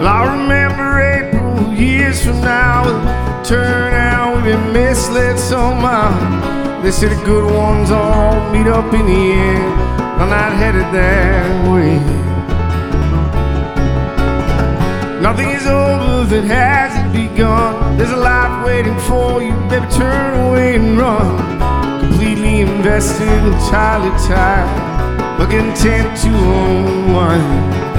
Well, I remember April years from now. Turn out we've been misled somehow. They say the good ones all meet up in the end. I'm not headed that way. Nothing is over that hasn't begun. There's a life waiting for you, baby, turn away and run. Completely invested, entirely tired, but intent to unwind.